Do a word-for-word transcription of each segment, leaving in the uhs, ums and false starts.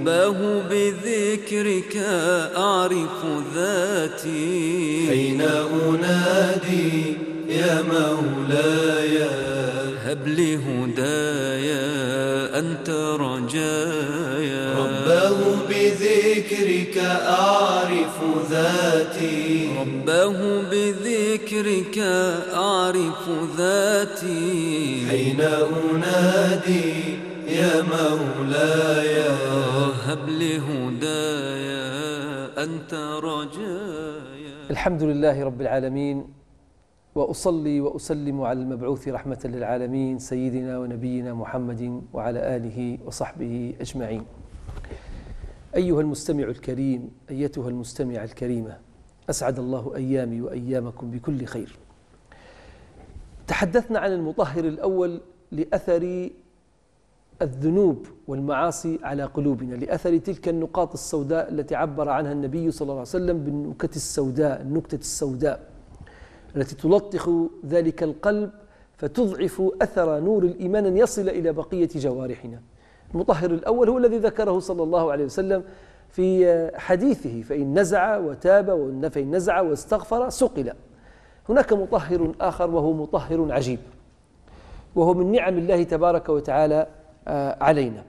رباه بذكرك أعرف ذاتي، أين أنادي يا مولاي؟ هب لي هدايا أنت رجايا. رباه بذكرك أعرف ذاتي، رباه بذكرك أعرف ذاتي، أين أنادي يا مولاي؟ هب لي هدايا أنت رجايا. الحمد لله رب العالمين، وأصلي وأسلم على المبعوث رحمة للعالمين سيدنا ونبينا محمد وعلى آله وصحبه أجمعين. أيها المستمع الكريم، أيتها المستمع الكريمة، أسعد الله أيامي وأيامكم بكل خير. تحدثنا عن المطهر الأول لأثر الذنوب والمعاصي على قلوبنا، لأثر تلك النقاط السوداء التي عبر عنها النبي صلى الله عليه وسلم بالنكتة السوداء، النكتة السوداء التي تلطخ ذلك القلب فتضعف أثر نور الإيمان أن يصل إلى بقية جوارحنا. المطهر الأول هو الذي ذكره صلى الله عليه وسلم في حديثه: فإن نزع وتاب فإن نزع واستغفر سقل. هناك مطهر آخر وهو مطهر عجيب، وهو من نعم الله تبارك وتعالى علينا.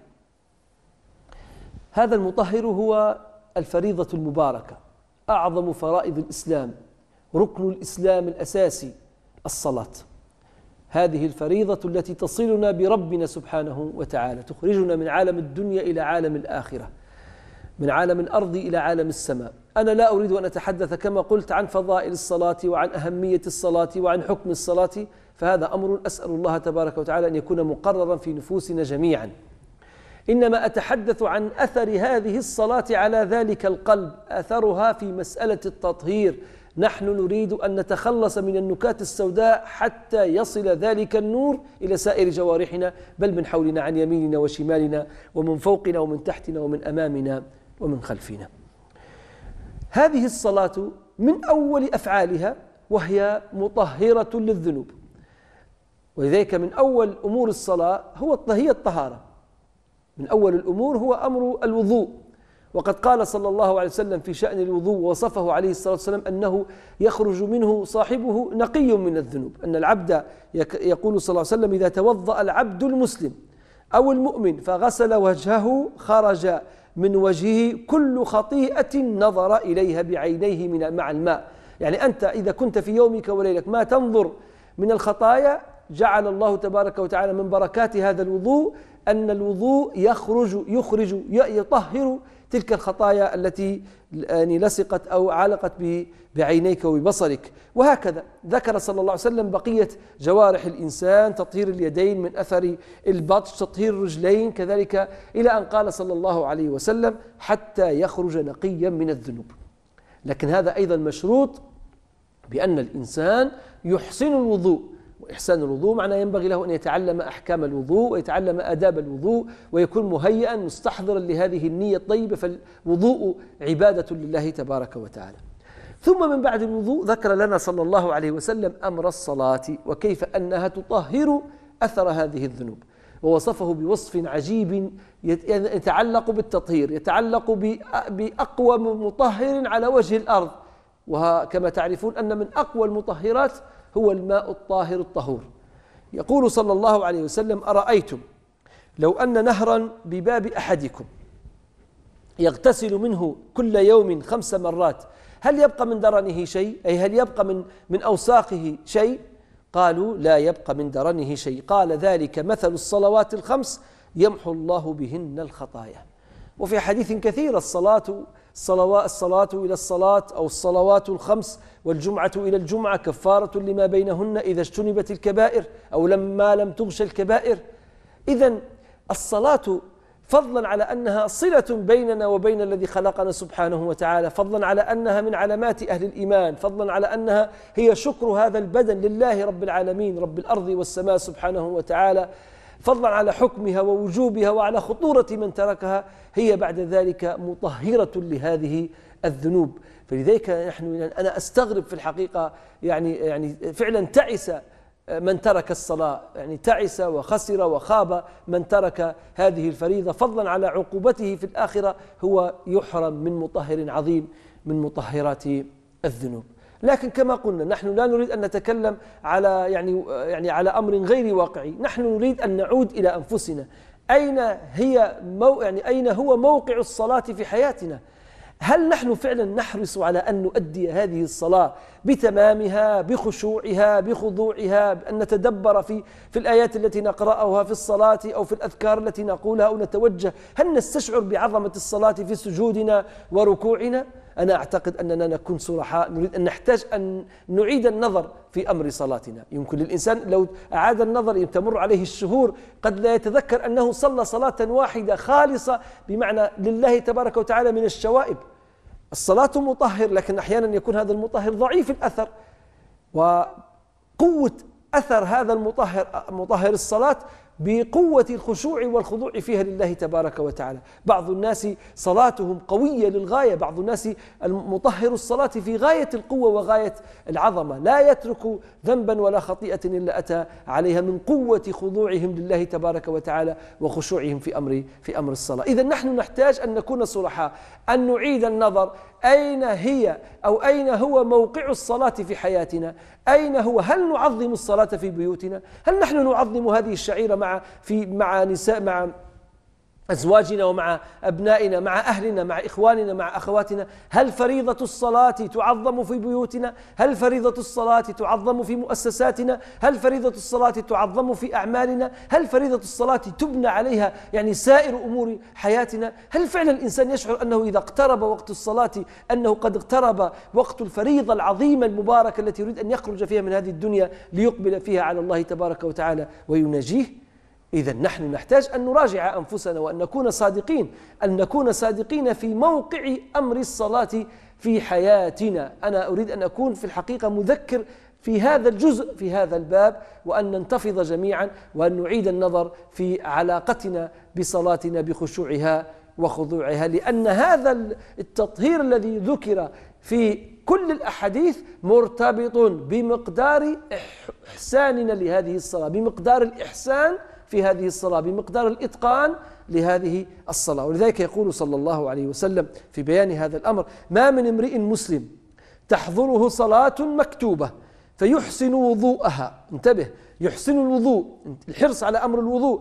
هذا المطهر هو الفريضة المباركة، أعظم فرائض الإسلام، ركن الإسلام الأساسي، الصلاة. هذه الفريضة التي تصلنا بربنا سبحانه وتعالى، تخرجنا من عالم الدنيا إلى عالم الآخرة، من عالم الأرض إلى عالم السماء. أنا لا أريد أن أتحدث كما قلت عن فضائل الصلاة وعن أهمية الصلاة وعن حكم الصلاة، فهذا أمر أسأل الله تبارك وتعالى أن يكون مقررا في نفوسنا جميعا. إنما أتحدث عن أثر هذه الصلاة على ذلك القلب، أثرها في مسألة التطهير. نحن نريد أن نتخلص من النكات السوداء حتى يصل ذلك النور إلى سائر جوارحنا، بل من حولنا، عن يميننا وشمالنا، ومن فوقنا ومن تحتنا ومن أمامنا ومن خلفنا. هذه الصلاة من أول أفعالها وهي مطهرة للذنوب، ولذلك من أول أمور الصلاة هو هي الطهارة. من أول الأمور هو أمر الوضوء، وقد قال صلى الله عليه وسلم في شأن الوضوء ووصفه عليه الصلاة والسلام أنه يخرج منه صاحبه نقي من الذنوب. أن العبد، يقول صلى الله عليه وسلم: إذا توضأ العبد المسلم أو المؤمن فغسل وجهه خرج من وجهه كل خطيئة نظر إليها بعينيه من مع الماء. يعني أنت إذا كنت في يومك وليلك ما تنظر من الخطايا، جعل الله تبارك وتعالى من بركات هذا الوضوء أن الوضوء يخرج يخرج يطهر تلك الخطايا التي يعني لصقت أو علقت بعينيك وببصرك. وهكذا ذكر صلى الله عليه وسلم بقية جوارح الإنسان: تطهير اليدين من أثر البطش، تطهير الرجلين كذلك، إلى أن قال صلى الله عليه وسلم: حتى يخرج نقيا من الذنوب. لكن هذا أيضا مشروط بأن الإنسان يحسن الوضوء، وإحسان الوضوء معناه ينبغي له أن يتعلم أحكام الوضوء ويتعلم آداب الوضوء ويكون مهيئا مستحضرا لهذه النية الطيبة، فالوضوء عبادة لله تبارك وتعالى. ثم من بعد الوضوء ذكر لنا صلى الله عليه وسلم أمر الصلاة وكيف أنها تطهر أثر هذه الذنوب، ووصفه بوصف عجيب يتعلق بالتطهير، يتعلق بأقوى مطهر على وجه الأرض. وكما تعرفون أن من أقوى المطهرات هو الماء الطاهر الطهور. يقول صلى الله عليه وسلم: أرأيتم لو أن نهرا بباب أحدكم يغتسل منه كل يوم خمس مرات، هل يبقى من درنه شيء؟ أي هل يبقى من من أوساخه شيء؟ قالوا: لا يبقى من درنه شيء. قال: ذلك مثل الصلوات الخمس يمحو الله بهن الخطايا. وفي حديث كثير: الصلاة الصلوات الصلاة إلى الصلاة أو الصلوات الخمس والجمعة إلى الجمعة كفارة لما بينهن إذا اجتنبت الكبائر أو لما لم تغش الكبائر. إذن الصلاة فضلا على أنها صلة بيننا وبين الذي خلقنا سبحانه وتعالى، فضلا على أنها من علامات أهل الإيمان، فضلا على أنها هي شكر هذا البدن لله رب العالمين رب الأرض والسماء سبحانه وتعالى، فضلا على حكمها ووجوبها وعلى خطورة من تركها، هي بعد ذلك مطهرة لهذه الذنوب. فلذلك نحن أنا أستغرب في الحقيقة، يعني يعني فعلا تعس من ترك الصلاة، يعني تعس وخسر وخاب من ترك هذه الفريضة، فضلا على عقوبته في الآخرة هو يحرم من مطهر عظيم من مطهرات الذنوب. لكن كما قلنا نحن لا نريد أن نتكلم على يعني يعني على أمر غير واقعي، نحن نريد أن نعود إلى أنفسنا. أين هي مو يعني أين هو موقع الصلاة في حياتنا؟ هل نحن فعلا نحرص على أن نؤدي هذه الصلاة بتمامها، بخشوعها، بخضوعها، بأن نتدبر في في الآيات التي نقرأها في الصلاة أو في الأذكار التي نقولها أو نتوجه؟ هل نستشعر بعظمة الصلاة في سجودنا وركوعنا؟ أنا أعتقد أننا نكون صرحاء، نريد أن نحتاج أن نعيد النظر في أمر صلاتنا. يمكن للإنسان لو أعاد النظر تمر عليه الشهور قد لا يتذكر أنه صلى صلاة واحدة خالصة بمعنى لله تبارك وتعالى من الشوائب. الصلاة مطهر، لكن أحيانا يكون هذا المطهر ضعيف الأثر، وقوة أثر هذا المطهر مطهر الصلاة بقوة الخشوع والخضوع فيها لله تبارك وتعالى. بعض الناس صلاتهم قوية للغاية، بعض الناس المطهر الصلاة في غاية القوة وغاية العظمة، لا يترك ذنبا ولا خطيئة إلا أتى عليها من قوة خضوعهم لله تبارك وتعالى وخشوعهم في أمر في أمر الصلاة. إذا نحن نحتاج أن نكون صرحاء، أن نعيد النظر أين هي أو أين هو موقع الصلاة في حياتنا؟ أين هو؟ هل نعظم الصلاة في بيوتنا؟ هل نحن نعظم هذه الشعيرة مع في مع نساء مع أزواجنا ومع أبنائنا مع أهلنا مع إخواننا مع أخواتنا؟ هل فريضة الصلاة تعظم في بيوتنا؟ هل فريضة الصلاة تعظم في مؤسساتنا؟ هل فريضة الصلاة تعظم في أعمالنا؟ هل فريضة الصلاة تبنى عليها يعني سائر أمور حياتنا؟ هل فعلا الإنسان يشعر أنه إذا اقترب وقت الصلاة أنه قد اقترب وقت الفريضة العظيمة المباركة التي يريد أن يخرج فيها من هذه الدنيا ليقبل فيها على الله تبارك وتعالى ويناجيه؟ إذا نحن نحتاج أن نراجع أنفسنا وأن نكون صادقين، أن نكون صادقين في موقع أمر الصلاة في حياتنا. أنا أريد أن أكون في الحقيقة مذكر في هذا الجزء في هذا الباب، وأن ننتفض جميعا وأن نعيد النظر في علاقتنا بصلاتنا بخشوعها وخضوعها، لأن هذا التطهير الذي ذكر في كل الأحاديث مرتبط بمقدار إحساننا لهذه الصلاة، بمقدار الإحسان في هذه الصلاة، بمقدار الإتقان لهذه الصلاة. ولذلك يقول صلى الله عليه وسلم في بيان هذا الأمر: ما من امرئ مسلم تحضره صلاة مكتوبة فيحسن وضوءها، انتبه، يحسن الوضوء، الحرص على أمر الوضوء،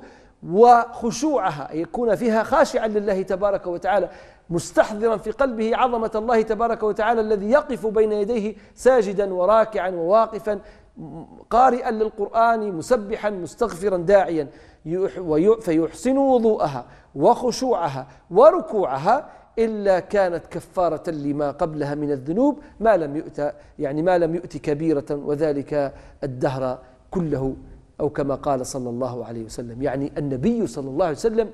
وخشوعها يكون فيها خاشعا لله تبارك وتعالى، مستحضرا في قلبه عظمة الله تبارك وتعالى الذي يقف بين يديه ساجدا وراكعا وواقفا قارئا للقرآن مسبحا مستغفرا داعيا، فيحسن وضوءها وخشوعها وركوعها إلا كانت كفارة لما قبلها من الذنوب ما لم يؤت يعني ما لم يؤت كبيرة وذلك الدهر كله، أو كما قال صلى الله عليه وسلم. يعني النبي صلى الله عليه وسلم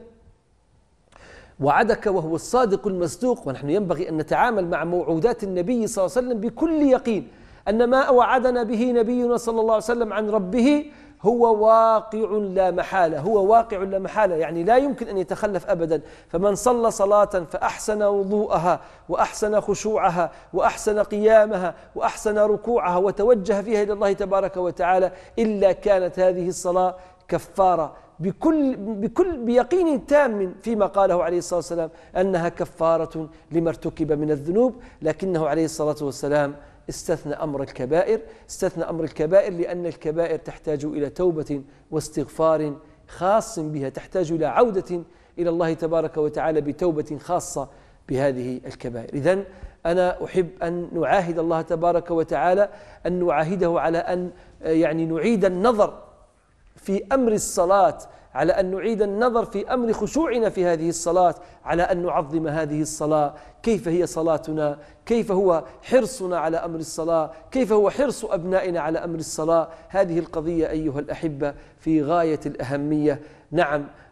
وعدك وهو الصادق المصدوق، ونحن ينبغي أن نتعامل مع موعودات النبي صلى الله عليه وسلم بكل يقين، أن ما وعدنا به نبينا صلى الله عليه وسلم عن ربه هو واقع لا محالة، هو واقع لا محالة، يعني لا يمكن أن يتخلف أبدا. فمن صلى صلاة فأحسن وضوءها وأحسن خشوعها وأحسن قيامها وأحسن ركوعها وتوجه فيها إلى الله تبارك وتعالى إلا كانت هذه الصلاة كفارة بكل بكل بيقين تام فيما قاله عليه الصلاة والسلام أنها كفارة لما ارتكب من الذنوب. لكنه عليه الصلاة والسلام استثنى أمر الكبائر، استثنى أمر الكبائر لأن الكبائر تحتاج إلى توبة واستغفار خاص بها، تحتاج إلى عودة إلى الله تبارك وتعالى بتوبة خاصة بهذه الكبائر. إذن أنا أحب أن نعاهد الله تبارك وتعالى، أن نعاهده على أن يعني نعيد النظر في أمر الصلاة، على أن نعيد النظر في أمر خشوعنا في هذه الصلاة، على أن نعظم هذه الصلاة، كيف هي صلاتنا، كيف هو حرصنا على أمر الصلاة، كيف هو حرص أبنائنا على أمر الصلاة. هذه القضية أيها الأحبة في غاية الأهمية. نعم،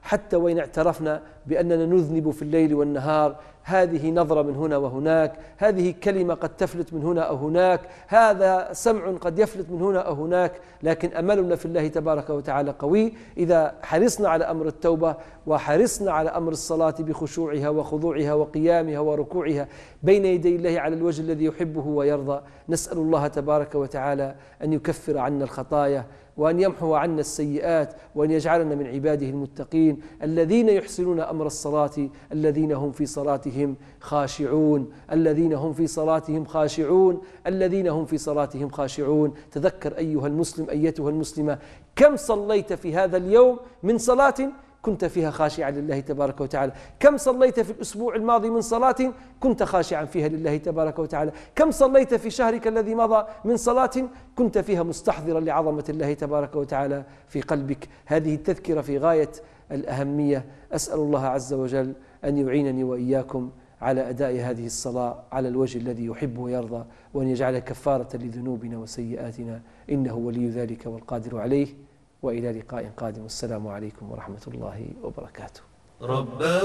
حتى وإن اعترفنا بأننا نذنب في الليل والنهار. هذه نظرة من هنا وهناك، هذه كلمة قد تفلت من هنا أو هناك، هذا سمع قد يفلت من هنا أو هناك، لكن أملنا في الله تبارك وتعالى قوي إذا حرصنا على أمر التوبة وحرصنا على أمر الصلاة بخشوعها وخضوعها وقيامها وركوعها بين يدي الله على الوجه الذي يحبه ويرضى. نسأل الله تبارك وتعالى أن يكفر عنا الخطايا وأن يمحو عنا السيئات وأن يجعلنا من عباده المتقين الذين يحسنون أمر الصلاة، الذين هم في صلاتهم خاشعون، الذين هم في صلاتهم خاشعون، الذين هم في صلاتهم خاشعون. تذكر أيها المسلم أيتها المسلمة كم صليت في هذا اليوم من صلاة كنت فيها خاشعا لله تبارك وتعالى، كم صليت في الأسبوع الماضي من صلاة كنت خاشعا فيها لله تبارك وتعالى، كم صليت في شهرك الذي مضى من صلاة كنت فيها مستحضرا لعظمة الله تبارك وتعالى في قلبك. هذه التذكرة في غاية الأهمية. أسأل الله عز وجل أن يعينني وإياكم على أداء هذه الصلاة على الوجه الذي يحب ويرضى، وأن يجعل كفارة لذنوبنا وسيئاتنا، إنه ولي ذلك والقادر عليه. وإلى لقاء قادم، والسلام عليكم ورحمة الله وبركاته. رباه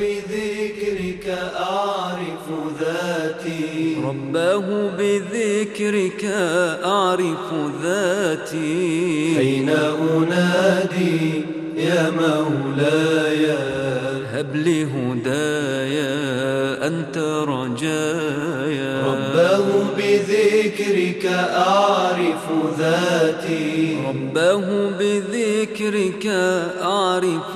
بذكرك أعرف ذاتي، رباه بذكرك أعرف ذاتي، حين أنادي يا مولاي هب لي هدايا أنت رجايا. رباه بذكرك أعرف ذاتي، رباه بذكرك أعرف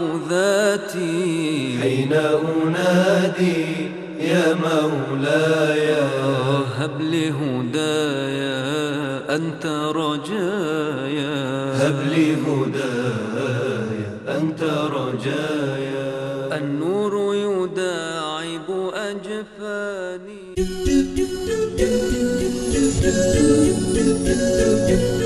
ذاتي، حين أنادي يا مولاي هب لي هدايا أنت رجايا. هب لي هدايا أنت رجايا. النور يداعب أجفاني.